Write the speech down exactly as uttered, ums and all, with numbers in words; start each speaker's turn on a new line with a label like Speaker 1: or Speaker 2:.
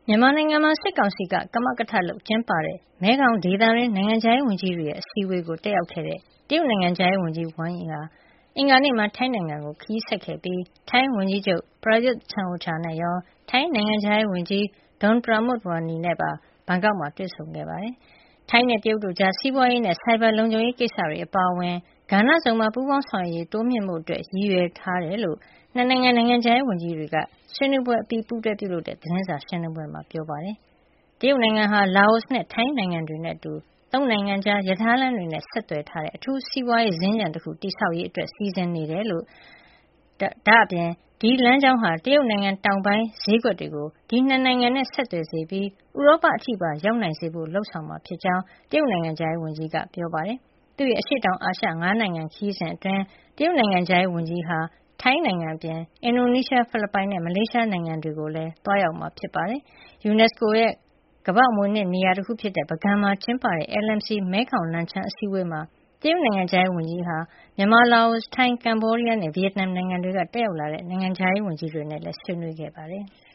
Speaker 1: မြန်မာနိုင်ငံမှာစစ်ကောင်စီကကမကထလုပ်ကျင်းပတဲ့မဲခေါင်ဒေသတွင်းနိုင်ငံခြားရေးဝန်ကြီးတွေရဲ့အစည်းအဝေးကိုတက်ရောက်ခဲ့တဲ့တရုတ်နိုင်ငံခြားရေးဝန်ကြီးဝမ်ယီဟာအင်္ဂါနေ့မှာထိုင်းနိုင်ငံကိုခရီးဆက်ခဲ့ပြီးထိုင်းဝန်ကြီးချုပ်ပရာယွတ်ချန်အိုချာနဲ့ရောထိုင်းနိုင်ငံခြားရေးဝန်ကြီးဒွန်ပရာမွတ်ဝမ်နီနဲ့ပါဘန်ကောက်မှာတွေ့ဆုံခဲ့ပါတယ်။ထိုင်းနဲ့တရုတ်တို့ကြားစီးပွားရေးနဲ့ဆိုင်ဘာလုံခြုံရေးကိစ္စတွေအပါအဝင်ကဏ္ဍစုံမှာပူးပေါင်းဆောင်ရွက်ရေးတိုးမြှင့်ဖို့အတွက်ရည်ရွယ်ထားတယ်လို့နှစ်နိုင်ငံနိုင်ငံခြားရေးဝန်ကြီးတွေကဆွေးနွေးပွဲအပြီးပူးတွဲပြုလုပ်တဲ့သတင်းစာရှင်းလင်းပွဲမှာပြောပါတယ်။တရုတ်နိုင်ငံဟာလာအိုနဲ့ထိုင်းနိုင်ငံတွေနဲ့အတူသုံးနိုင်ငံကြားရထားလမ်းတွေနဲ့ဆက်သွယ်ထားတဲ့အထူးစီးပွားရေးစင်္ကြန်တစ်ခုတည်ဆောက်ရေးအတွက်စီစဉ်နေတယ်လို့ဒါ့အပြင်ဒီလမ်းကြောင်းဟာတရုတ်နိုင်ငံတောင်ပိုင်းဈေးကွက်တွေကိုဒီနှစ်နိုင်ငံနဲ့ဆက်သွယ်စေပြီးဥရောပအထိပါရောက်နိုင်စေဖို့လှုံ့ဆော်မှာဖြစ်ကြောင်းတရုတ်နိုင်ငံခြားရေးဝန်ကြီးကပြောပါတယ်။သူ့ရဲ့အရှေ့တောင်အာရှငါးနိုင်ငံခရီးစဉ်အတွင်းတရုတ်နိုင်ငံခြားရေးဝန်ကြီးဟာထိုင်းနိုင်ငံအပြင်အင်ဒိုနီးရှားဖိလစ်ပိုင်နဲ့မလေးရှားနိုင်ငံတွေကိုလည်းသွားရောက်မှာဖြစ်ပါတယ်။ ယူနက်စကိုရဲ့ကမ္ဘာ့အမွေအနှစ်နေရာတခုဖြစ်တဲ့ပုဂံမှာကျင်းပတဲ့ L M C မဲခေါင်လန်ချန်းအစည်းအဝေးမှာတရုတ်နိုင်ငံခြားရေးဝန်ကြီးဟာမြန်မာ၊လာအို၊ထိုင်း၊ကမ္ဘောဒီးယားနဲ့ဗီယက်နမ်နိုင်ငံတွေကတက်ရောက်လာတဲ့နိုင်ငံခြားရေးဝန်ကြီးတွေနဲ့လည်းဆွေးနွေးခဲ့ပါတယ်။